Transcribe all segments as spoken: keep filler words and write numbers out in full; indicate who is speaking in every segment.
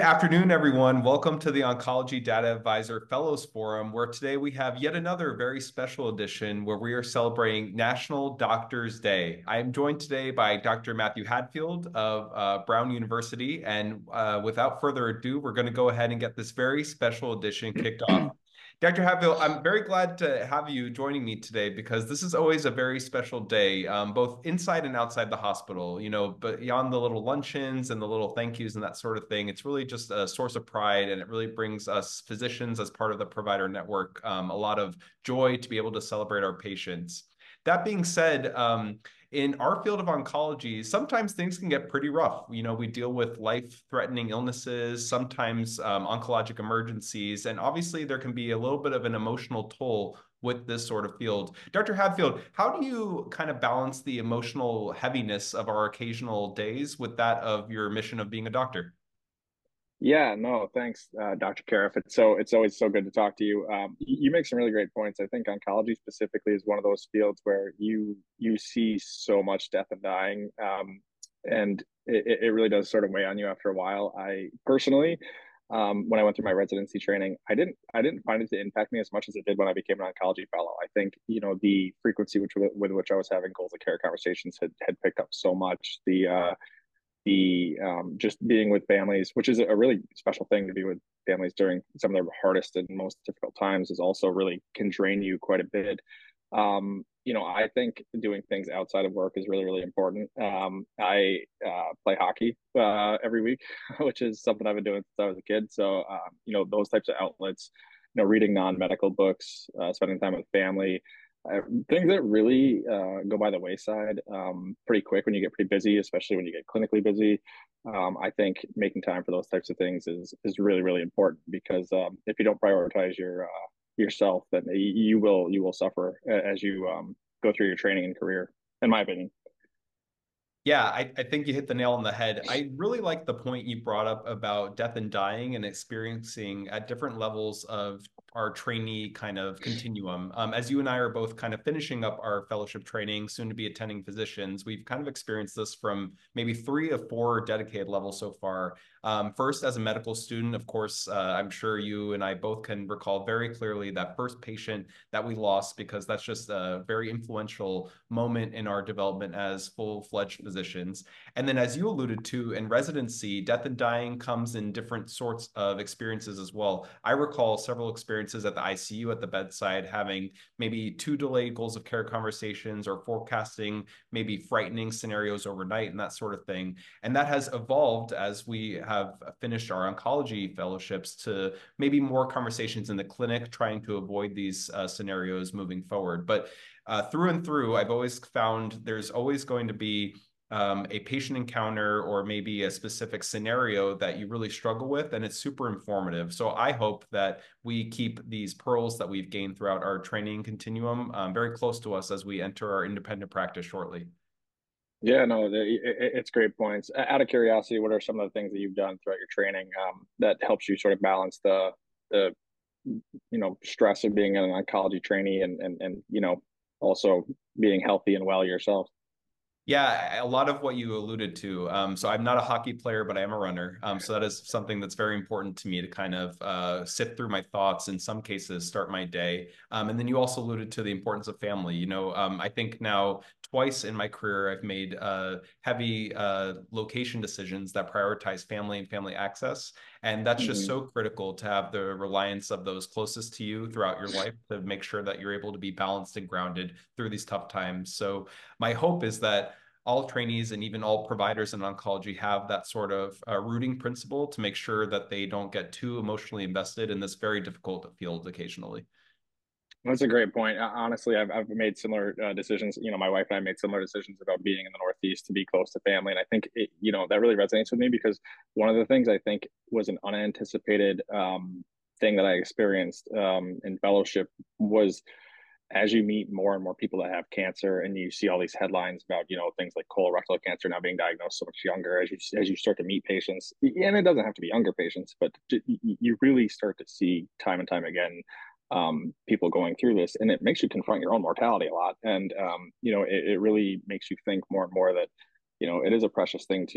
Speaker 1: afternoon, everyone. Welcome to the Oncology Data Advisor Fellows Forum, where today we have yet another very special edition where we are celebrating National Doctors Day. I am joined today by Doctor Matthew Hadfield of uh, Brown University. And uh, without further ado, we're going to go ahead and get this very special edition kicked off. Doctor Hatfield, I'm very glad to have you joining me today because this is always a very special day, um, both inside and outside the hospital. You know, but beyond the little luncheons and the little thank yous and that sort of thing, it's really just a source of pride, and it really brings us physicians as part of the provider network um, a lot of joy to be able to celebrate our patients. That being said, um, in our field of oncology, sometimes things can get pretty rough. You know, we deal with life-threatening illnesses, sometimes um, oncologic emergencies, and obviously there can be a little bit of an emotional toll with this sort of field. Doctor Hadfield, how do you kind of balance the emotional heaviness of our occasional days with that of your mission of being a doctor?
Speaker 2: Yeah, no, thanks, uh, Doctor Cariff. It's so it's always so good to talk to you. Um, y- you make some really great points. I think oncology specifically is one of those fields where you you see so much death and dying, um, and it, it really does sort of weigh on you after a while. I personally, um, when I went through my residency training, I didn't I didn't find it to impact me as much as it did when I became an oncology fellow. I think you know the frequency which with which I was having goals of care conversations had had picked up so much. The uh, the um, just being with families, which is a really special thing to be with families during some of their hardest and most difficult times, is also really can drain you quite a bit. Um, you know, I think doing things outside of work is really, really important. Um, I uh, play hockey uh, every week, which is something I've been doing since I was a kid. So, um, you know, those types of outlets, you know, reading non-medical books, uh, spending time with family, uh, things that really uh, go by the wayside um, pretty quick when you get pretty busy, especially when you get clinically busy. Um, I think making time for those types of things is is really really important because um, if you don't prioritize your uh, yourself, then you will you will suffer as you um, go through your training and career. In my opinion.
Speaker 1: Yeah, I, I think you hit the nail on the head. I really like the point you brought up about death and dying and experiencing at different levels of our trainee kind of continuum. Um, as you and I are both kind of finishing up our fellowship training, soon to be attending physicians, we've kind of experienced this from maybe three of four dedicated levels so far. Um, first, as a medical student, of course, uh, I'm sure you and I both can recall very clearly that first patient that we lost because that's just a very influential moment in our development as full-fledged physicians. And then, as you alluded to, in residency, death and dying comes in different sorts of experiences as well. I recall several experiences at the I C U at the bedside having maybe two delayed goals of care conversations or forecasting maybe frightening scenarios overnight and that sort of thing. And that has evolved as we have finished our oncology fellowships to maybe more conversations in the clinic, trying to avoid these uh, scenarios moving forward. But uh, through and through, I've always found there's always going to be um, a patient encounter or maybe a specific scenario that you really struggle with, and it's super informative. So I hope that we keep these pearls that we've gained throughout our training continuum um, very close to us as we enter our independent practice shortly.
Speaker 2: Yeah, no, the, it, it's great points. Out of curiosity, what are some of the things that you've done throughout your training um, that helps you sort of balance the the you know stress of being an oncology trainee and and and you know also being healthy and well yourself?
Speaker 1: Yeah, a lot of what you alluded to. Um, so I'm not a hockey player, but I am a runner. Um, so that is something that's very important to me to kind of uh, sift through my thoughts, in some cases, start my day. Um, and then you also alluded to the importance of family. You know, um, I think now twice in my career, I've made uh, heavy uh, location decisions that prioritize family and family access. And that's just
Speaker 2: Hmm.
Speaker 1: so critical to have the reliance of those closest to you throughout your life to make sure that you're able to be balanced and grounded through these tough times. So my hope is that all trainees and even all providers in oncology have that sort of uh, rooting principle to make sure that they don't get too emotionally invested in this very difficult field occasionally.
Speaker 2: That's a great point. Uh, Honestly, I've I've made similar uh, decisions. You know, my wife and I made similar decisions about being in the Northeast to be close to family, and I think it, you know that really resonates with me because one of the things I think was an unanticipated um, thing that I experienced um, in fellowship was as you meet more and more people that have cancer and you see all these headlines about you know things like colorectal cancer now being diagnosed so much younger as you as you start to meet patients, and it doesn't have to be younger patients, but you really start to see time and time again um, people going through this, and it makes you confront your own mortality a lot. And um, you know, it, it really makes you think more and more that you know it is a precious thing to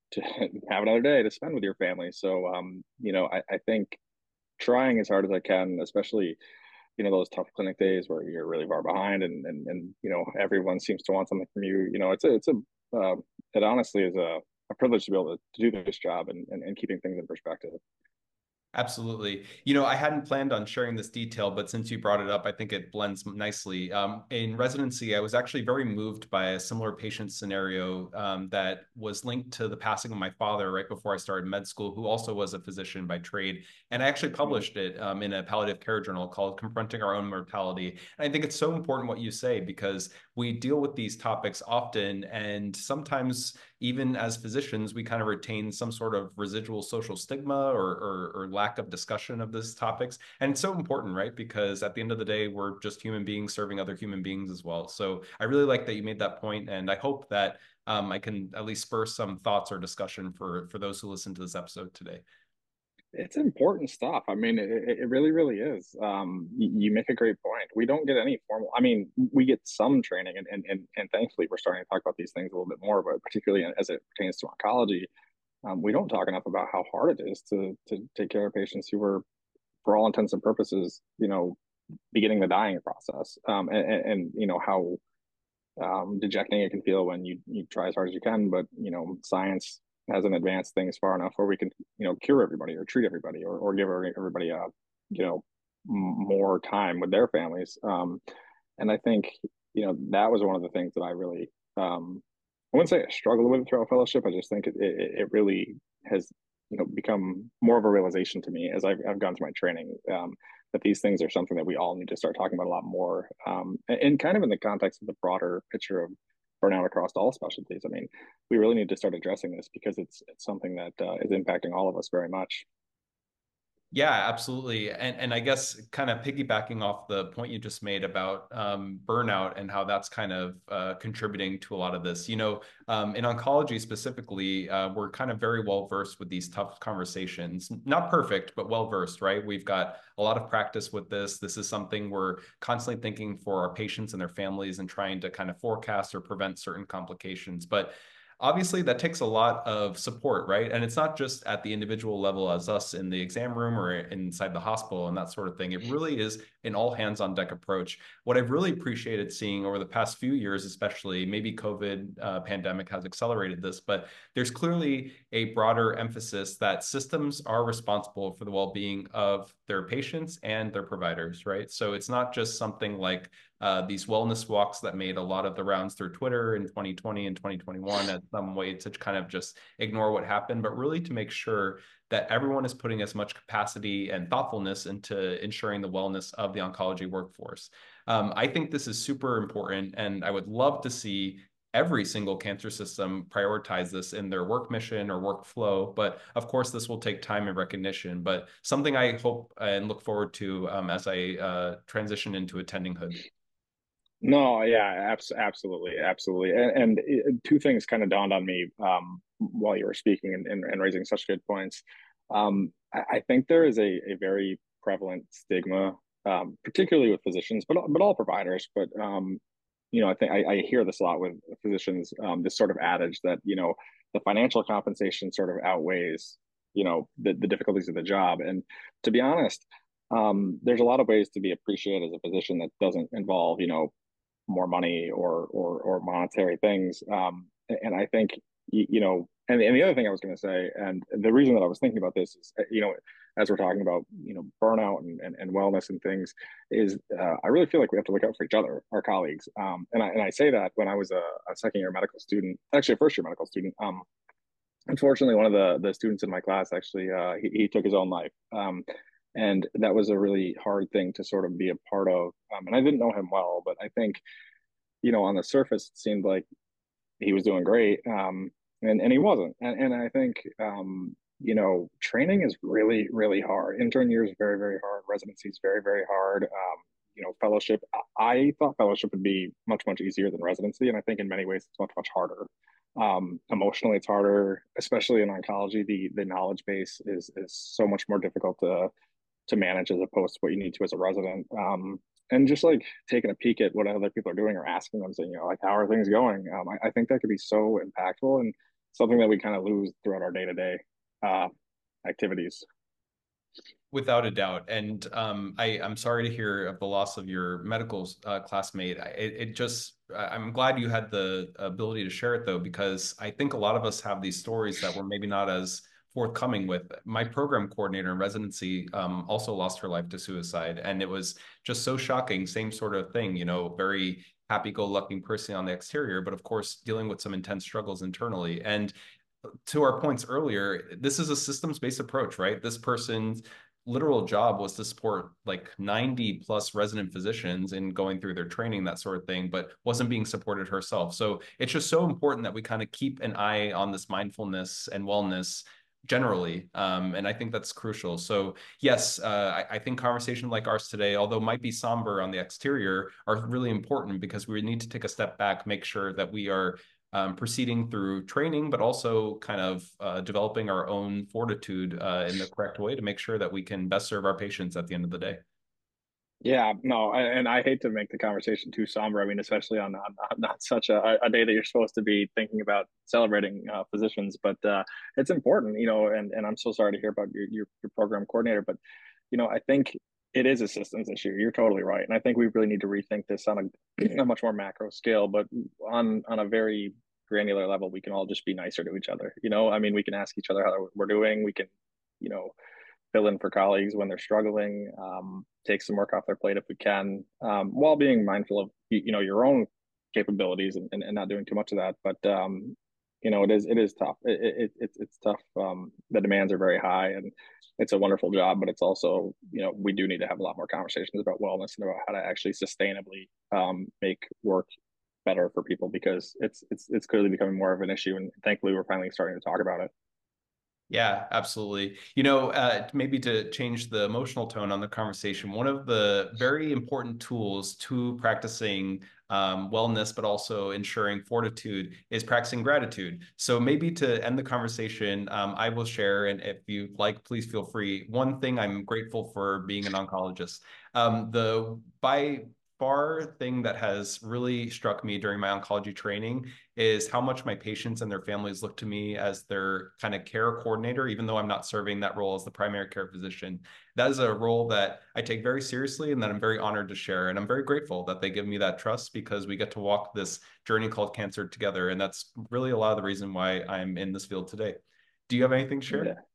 Speaker 2: to have another day to spend with your family. So, um, you know, I, I think trying as hard as I can, especially, you know, those tough clinic days where you're really far behind and, and, and, you know, everyone seems to want something from you. You know, it's a, it's a, uh, it honestly is a, a privilege to be able to, to do this job and, and, and keeping things in perspective.
Speaker 1: Absolutely. You know, I hadn't planned on sharing this detail, but since you brought it up, I think it blends nicely. Um, in residency, I was actually very moved by a similar patient scenario um, that was linked to the passing of my father right before I started med school, who also was a physician by trade. And I actually
Speaker 2: Mm.
Speaker 1: published it um, in a palliative care journal called Confronting Our Own Mortality. And I think it's so important what you say because we deal with these topics often, and sometimes even as physicians, we kind of retain some sort of residual social stigma or, or, or lack of discussion of these topics. And it's so important, right? Because at the end of the day, we're just human beings serving other human beings as well. So I really like that you made that point, and I hope that um, I can at least spur some thoughts or discussion for for those who listen to this episode today.
Speaker 2: It's important stuff. I mean, it, it really, really is. Um, you, you make a great point. We don't get any formal, I mean, we get some training and, and, and, and thankfully we're starting to talk about these things a little bit more, but particularly as it pertains to oncology, um, we don't talk enough about how hard it is to, to take care of patients who are, for all intents and purposes, you know, beginning the dying process. Um, and, and, and, you know, how um, dejecting it can feel when you, you try as hard as you can, but, you know, science hasn't advanced things far enough where we can, you know, cure everybody or treat everybody or, or give everybody a, you know, more time with their families. Um, and I think, you know, that was one of the things that I really, um, I wouldn't say I struggled with throughout fellowship. I just think it, it, it really has, you know, become more of a realization to me as I've, I've gone through my training, um, that these things are something that we all need to start talking about a lot more. Um, and, and kind of in the context of the broader picture of burnout across all specialties. I mean, we really need to start addressing this because it's, it's something that uh, is impacting all of us very much.
Speaker 1: Yeah, absolutely. And and I guess kind of piggybacking off the point you just made about um, burnout and how that's kind of uh, contributing to a lot of this. You know, um, in oncology specifically, uh, we're kind of very well versed with these tough conversations. Not perfect, but well versed, right? We've got a lot of practice with this. This is something we're constantly thinking for our patients and their families and trying to kind of forecast or prevent certain complications. But obviously that takes a lot of support, right? And it's not just at the individual level as us in the exam room or inside the hospital and that sort of thing. It really is an all hands on deck approach. What I've really appreciated seeing over the past few years, especially maybe COVID uh, pandemic has accelerated this, but there's clearly a broader emphasis that systems are responsible for the well-being of their patients and their providers, right? So it's not just something like uh, these wellness walks that made a lot of the rounds through Twitter in twenty twenty and twenty twenty-one as some way to kind of just ignore what happened, but really to make sure that everyone is putting as much capacity and thoughtfulness into ensuring the wellness of the oncology workforce. Um, I think this is super important, and I would love to see every single cancer system prioritize this in their work mission or workflow. But of course, this will take time and recognition. But something I hope and look forward to um, as I uh, transition into attendinghood.
Speaker 2: No, yeah, abs- absolutely, absolutely. And, and it, two things kind of dawned on me um, while you were speaking and, and, and raising such good points. Um, I, I think there is a, a very prevalent stigma, um, particularly with physicians, but but all providers. But um, you know, I think I, I hear this a lot with physicians. Um, this sort of adage that you know the financial compensation sort of outweighs you know the, the difficulties of the job. And to be honest, um, there's a lot of ways to be appreciated as a physician that doesn't involve you know more money or or or monetary things. Um, and I think you know, and, and the other thing I was going to say, and the reason that I was thinking about this is, you know, as we're talking about, you know, burnout and, and, and wellness and things, is uh, I really feel like we have to look out for each other, our colleagues. Um, and I and I say that when I was a, a second year medical student, actually a first year medical student. Um, unfortunately, one of the the students in my class actually uh, he, he took his own life. Um, and that was a really hard thing to sort of be a part of. Um, and I didn't know him well, but I think you know, on the surface, it seemed like he was doing great. Um, and, and he wasn't. And, and I think, um, you know, training is really, really hard. Intern year is very, very hard. Residency is very, very hard. Um, you know, fellowship, I thought fellowship would be much, much easier than residency. And I think in many ways it's much, much harder. Um, emotionally, it's harder, especially in oncology. The the knowledge base is is so much more difficult to to manage as opposed to what you need to as a resident. Um, and just like taking a peek at what other people are doing or asking them, saying, you know, like, how are things going? Um, I, I think that could be so impactful. And something that we kind of lose throughout our day to day activities.
Speaker 1: Without a doubt. And um, I, I'm sorry to hear of the loss of your medical uh, classmate. I, it, it just, I'm glad you had the ability to share it though, because I think a lot of us have these stories that we're maybe not as forthcoming with. My program coordinator in residency um, also lost her life to suicide. And it was just so shocking. Same sort of thing, you know, very happy-go-lucky person on the exterior, but of course, dealing with some intense struggles internally. And to our points earlier, this is a systems-based approach, right? This person's literal job was to support like ninety plus resident physicians in going through their training, that sort of thing, but wasn't being supported herself. So it's just so important that we kind of keep an eye on this mindfulness and wellness generally. Um, and I think that's crucial. So yes, uh, I, I think conversation like ours today, although might be somber on the exterior, are really important because we need to take a step back, make sure that we are um, proceeding through training, but also kind of uh, developing our own fortitude uh, in the correct way to make sure that we can best serve our patients at the end of the day.
Speaker 2: Yeah, no, and I hate to make the conversation too somber. I mean, especially on, on, on not such a, a day that you're supposed to be thinking about celebrating uh, physicians, but uh, it's important, you know. And and I'm so sorry to hear about your, your your program coordinator, but you know, I think it is a systems issue. You're totally right, and I think we really need to rethink this on a, a much more macro scale, but on on a very granular level, we can all just be nicer to each other. You know, I mean, we can ask each other how we're doing. We can, you know, fill in for colleagues when they're struggling, um, take some work off their plate if we can, um, while being mindful of you know your own capabilities and, and, and not doing too much of that. But um, you know, it is it is tough. It, it, it it's tough. Um, the demands are very high, and it's a wonderful job. But it's also, you know, we do need to have a lot more conversations about wellness and about how to actually sustainably um, make work better for people, because it's it's it's clearly becoming more of an issue. And thankfully, we're finally starting to talk about it.
Speaker 1: Yeah, absolutely. You know, uh, maybe to change the emotional tone on the conversation, one of the very important tools to practicing um, wellness, but also ensuring fortitude, is practicing gratitude. So maybe to end the conversation, um, I will share, and if you like, please feel free. One thing I'm grateful for being an oncologist. Um, the by far thing that has really struck me during my oncology training is how much my patients and their families look to me as their kind of care coordinator, even though I'm not serving that role as the primary care physician. That is a role that I take very seriously and that I'm very honored to share. And I'm very grateful that they give me that trust because we get to walk this journey called cancer together. And that's really a lot of the reason why I'm in this field today. Do you have anything to share?
Speaker 2: Yeah.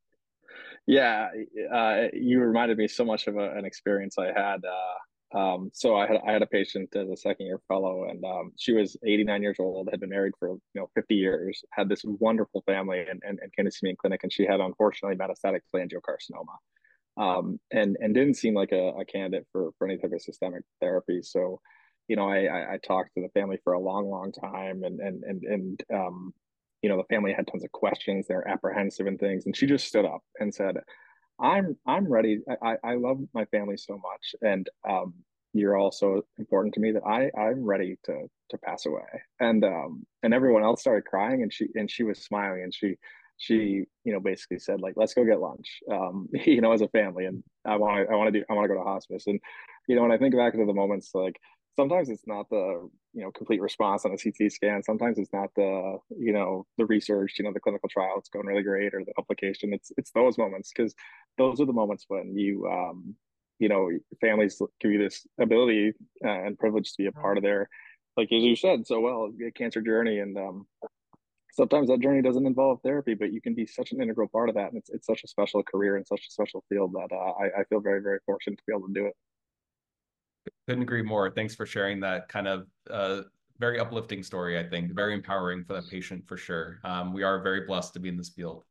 Speaker 2: Yeah, uh, you reminded me so much of a, an experience I had. Uh, um, so I had I had a patient as a second year fellow, and um, she was eighty-nine years old, had been married for you know fifty years, had this wonderful family, and, and, and came to see me in clinic, and she had unfortunately metastatic cholangiocarcinoma, um, and and didn't seem like a, a candidate for for any type of systemic therapy. So, you know, I, I I talked to the family for a long, long time, and and and and um, you know, the family had tons of questions. They're apprehensive and things, and she just stood up and said, "I'm I'm ready. I I love my family so much, and um, you're all so important to me that I I'm ready to to pass away." And um, and everyone else started crying, and she and she was smiling, and she she you know basically said like, let's go get lunch, um you know, as a family, and i want to i want to do I want to go to hospice. And you know, when I think back to the moments, like sometimes it's not the you know complete response on a C T scan, sometimes it's not the you know the research, you know the clinical trial, it's going really great, or the application. It's it's those moments, because those are the moments when you um you know families give you this ability uh, and privilege to be a part of their, like as you said so well, cancer journey. And um sometimes that journey doesn't involve therapy, but you can be such an integral part of that. And it's, it's such a special career and such a special field that uh, I, I feel very, very fortunate to be able to do it.
Speaker 1: Couldn't agree more. Thanks for sharing that kind of uh, very uplifting story, I think. Very empowering for that patient for sure. Um, we are very blessed to be in this field.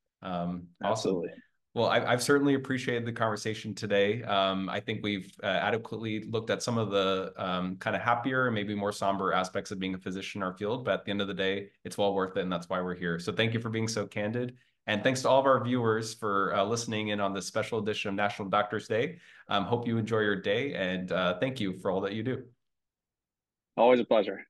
Speaker 1: Um, awesome.
Speaker 2: Absolutely.
Speaker 1: Well, I, I've certainly appreciated the conversation today. Um, I think we've uh, adequately looked at some of the um, kind of happier and maybe more somber aspects of being a physician in our field, but at the end of the day, it's well worth it, and that's why we're here. So thank you for being so candid. And thanks to all of our viewers for uh, listening in on this special edition of National Doctors Day. Um, hope you enjoy your day, and uh, thank you for all that you do.
Speaker 2: Always a pleasure.